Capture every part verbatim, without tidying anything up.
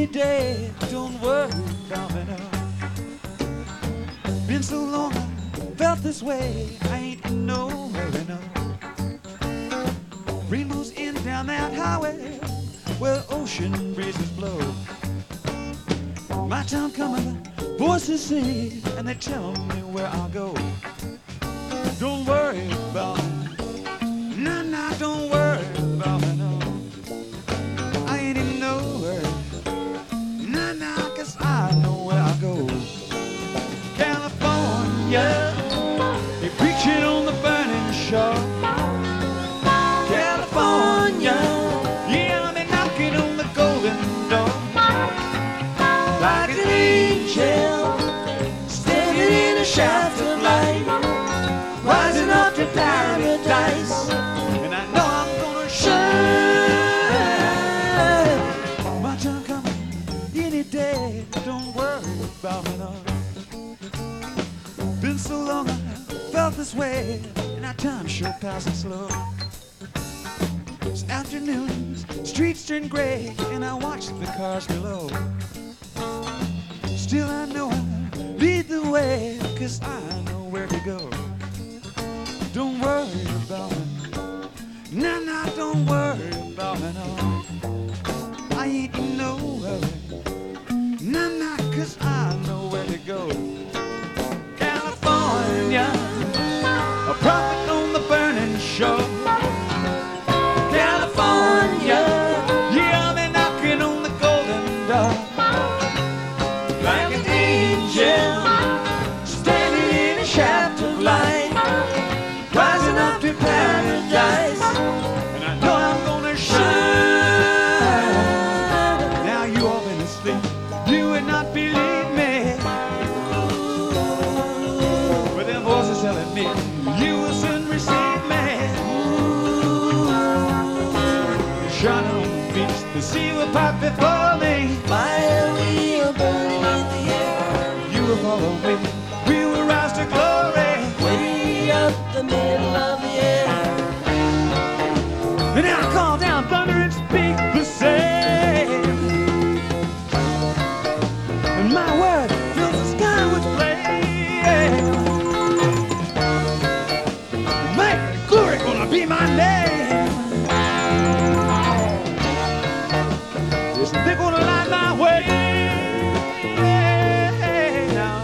any day. Don't worry about me now. Been so long I felt this way. I ain't in no hurry now. Rainbows in down that highway where ocean breezes blow. My time coming, voices sing, and they tell me where I'll go. Don't worry about me. Nah, nah, don't worry about me, no. I ain't in no hurry. Nah, nah, 'cause I know where I'll go. California, they preaching on the burning shore. California, yeah, they're knocking on the golden door. Like an angel, standing in a shaft of light, rising up to paradise, and I know I'm gonna shine. My time coming any day. Don't worry about me, no. Been so long I felt this way, and our time sure passing slow. It's afternoons, streets turn gray, and I watch the cars below. Still I know I lead the way, 'cause I know where to go. Don't worry about me. Nah, nah, don't worry about me, no. I ain't in no hurry. Nah, nah, 'cause I know where to go. California, a prophet on the burning shore. California, yeah, they're knocking on the golden door. Like an angel, standing in a shaft of light, rising up to paradise, and I know I'm gonna shine. Now you all been asleep, you would not believe me, but them voices telling me you will soon receive me. Shining on the beach, the sea will pipe before me. Fire will burn in the air. You will follow me, we will rise to glory. Way up the middle of the air. And now I call down thunder and speak the same. And my word fills the sky with flame. My glory gonna be my name. Yes, they're gonna light my way. Now.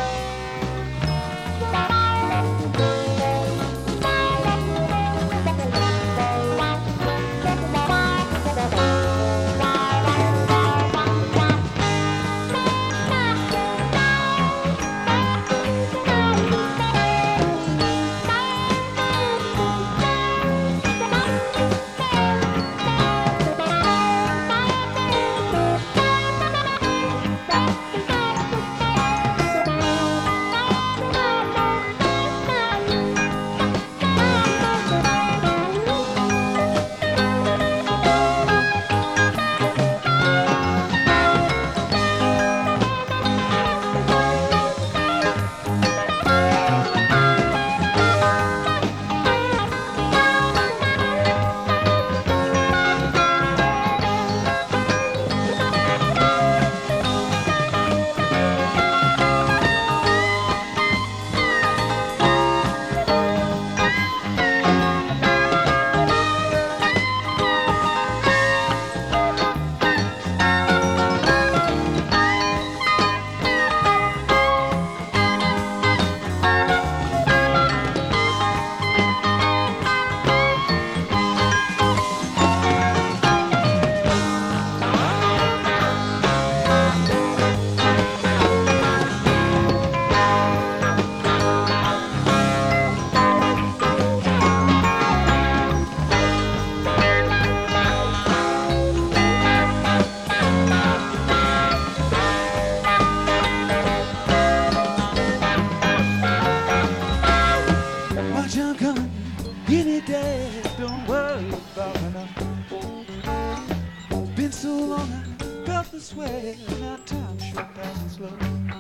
this way, and our time sure passing slow.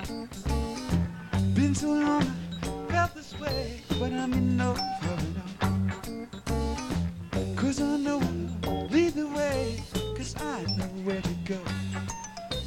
Been so long, I felt this way, but I'm in no hurry now. Cause I know I'll lead the way, cause I know where to go.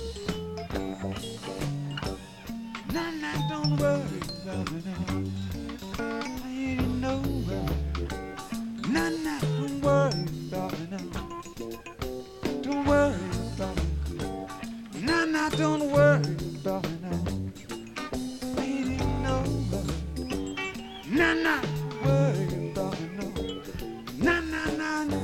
about it. I ain't in no worry. Nah, nah, don't worry about it. No. Don't worry about it. Nah, nah, don't worry about it. No. I ain't in no worry. Nah, nah, don't worry about it. No. Nah, nah, nah, nah.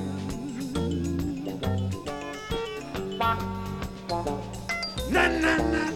Nah, nah, nah.